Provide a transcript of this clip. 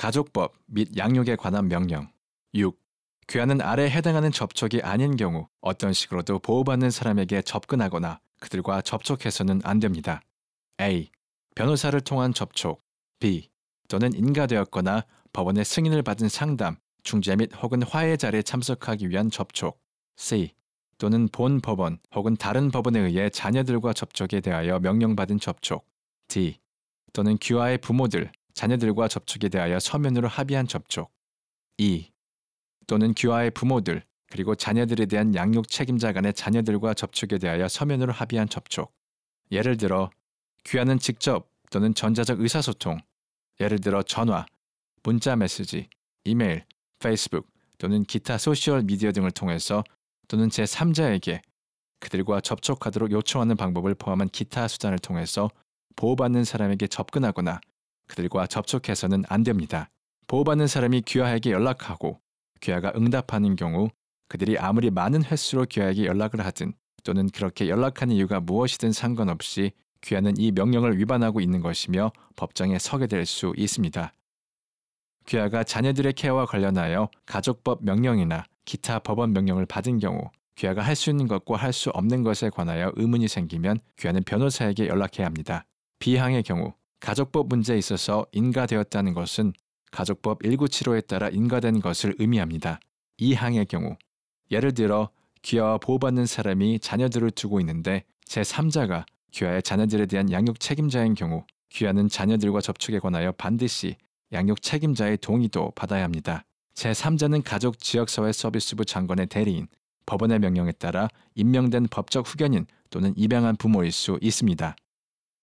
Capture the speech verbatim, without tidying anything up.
가족법 및 양육에 관한 명령. 육. 귀하는 아래 해당하는 접촉이 아닌 경우 어떤 식으로도 보호받는 사람에게 접근하거나 그들과 접촉해서는 안 됩니다. A. 변호사를 통한 접촉. B. 또는 인가되었거나 법원의 승인을 받은 상담, 중재 및 혹은 화해 자리에 참석하기 위한 접촉. C. 또는 본 법원 혹은 다른 법원에 의해 자녀들과 접촉에 대하여 명령받은 접촉. D. 또는 귀하의 부모들, 자녀들과 접촉에 대하여 서면으로 합의한 접촉. E. 또는 귀하의 부모들, 그리고 자녀들에 대한 양육 책임자 간의 자녀들과 접촉에 대하여 서면으로 합의한 접촉. 예를 들어 귀하는 직접 또는 전자적 의사소통, 예를 들어 전화, 문자 메시지, 이메일, 페이스북 또는 기타 소셜 미디어 등을 통해서 또는 제삼자에게 그들과 접촉하도록 요청하는 방법을 포함한 기타 수단을 통해서 보호받는 사람에게 접근하거나 그들과 접촉해서는 안 됩니다. 보호받는 사람이 귀하에게 연락하고 귀하가 응답하는 경우 그들이 아무리 많은 횟수로 귀하에게 연락을 하든 또는 그렇게 연락하는 이유가 무엇이든 상관없이 귀하는 이 명령을 위반하고 있는 것이며 법정에 서게 될 수 있습니다. 귀하가 자녀들의 케어와 관련하여 가족법 명령이나 기타 법원 명령을 받은 경우 귀하가 할 수 있는 것과 할 수 없는 것에 관하여 의문이 생기면 귀하는 변호사에게 연락해야 합니다. B항의 경우 가족법 문제에 있어서 인가되었다는 것은 가족법 천구백칠십오에 따라 인가된 것을 의미합니다. 이항의 경우 예를 들어 귀하와 보호받는 사람이 자녀들을 두고 있는데 제삼자가 귀하의 자녀들에 대한 양육 책임자인 경우 귀하는 자녀들과 접촉에 관하여 반드시 양육 책임자의 동의도 받아야 합니다. 제삼자는 가족 지역사회 서비스부 장관의 대리인, 법원의 명령에 따라 임명된 법적 후견인 또는 입양한 부모일 수 있습니다.